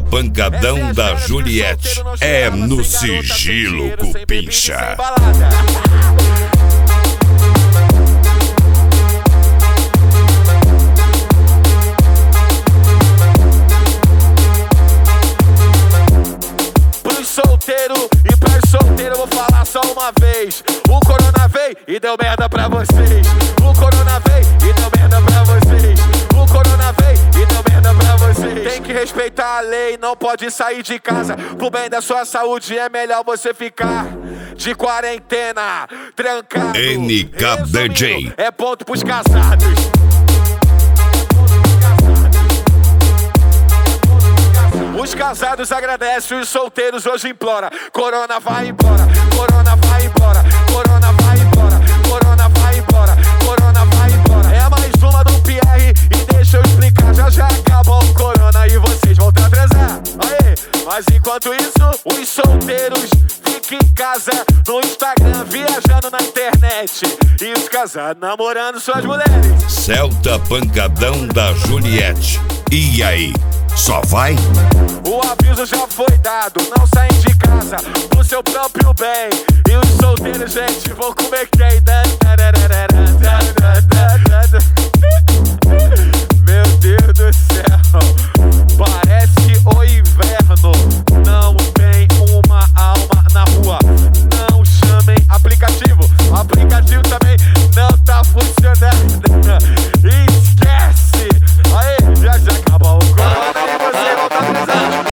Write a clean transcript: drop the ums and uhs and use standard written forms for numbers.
pancadão da Juliette é no sigilo, Cupincha. Solteiro e pra solteiro eu vou falar só uma vez. O corona veio e deu merda pra vocês. O corona veio e deu merda pra vocês. O corona veio e deu merda pra vocês. Tem que respeitar a lei, não pode sair de casa. Pro bem da sua saúde é melhor você ficar de quarentena, trancado. NKDJ é ponto pros casados. Os casados agradecem, os solteiros hoje implora. Corona vai embora, corona vai embora, corona vai embora, corona vai embora, corona vai embora. É mais uma do Pierre e deixa eu explicar. Já acabou o corona e vocês vão transar. Aê, mas enquanto isso, os solteiros ficam em casa no Instagram, viajando na internet. E os casados namorando suas mulheres. Celta pancadão da Juliette. E aí? Só vai? O aviso já foi dado, não saem de casa pro seu próprio bem. E os solteiros, gente, vão comer quem?